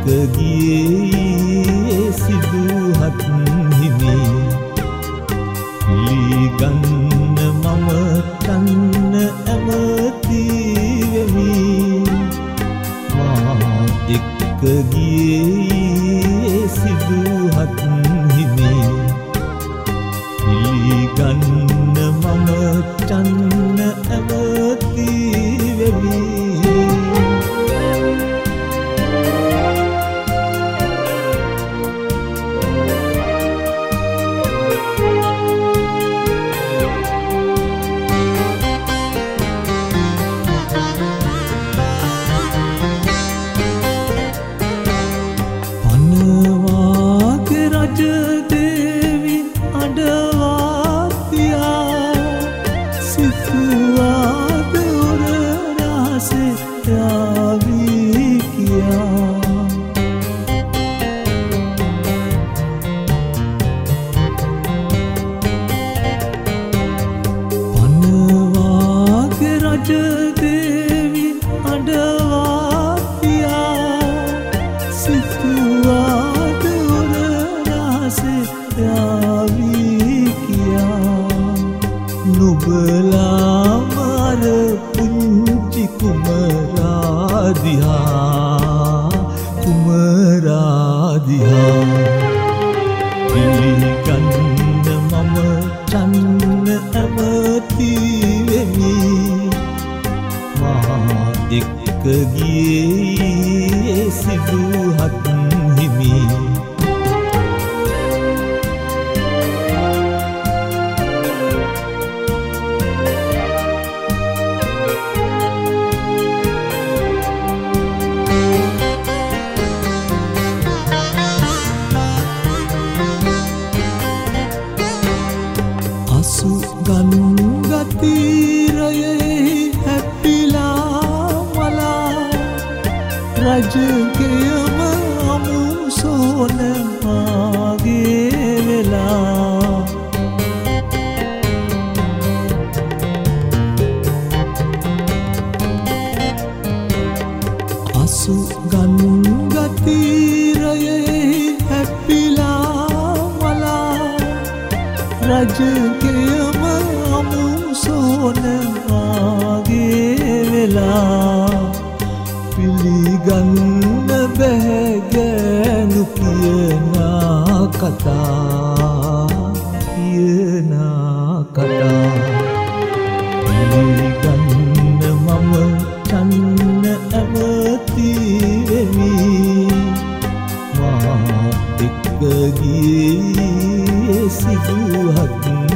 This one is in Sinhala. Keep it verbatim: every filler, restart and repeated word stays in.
ගියේ සිදුහත් හිමි ලීගන්න මම කන්න ඇමති වෙමි මා එක්ක ගියේ සිදුහත් හිමි ලීගන්න මම කන්න ඇමති වෙමි නුබලා මර පුංචි කුමරා දිහා කුමරා දිහා පිළිගන්න මම චන්න ඇමති වෙමි මා එක්ක ගියේ සිදුහත් හිමි ගංගාතීරයේ හැපිලා මලා රජකයම අමුසොන මාගේ වෙලා අසු ගංගාතීරයේ හැපිලා මලා රජකයම අමුසොන මාගේ වෙලා පිළිගන්න බැහැ ගෑනු කියනා කතා කියනා කතා පිළිගන්න මම චන්න ඇමති වෙමි මා එක්ක ගියේ සිදුහත්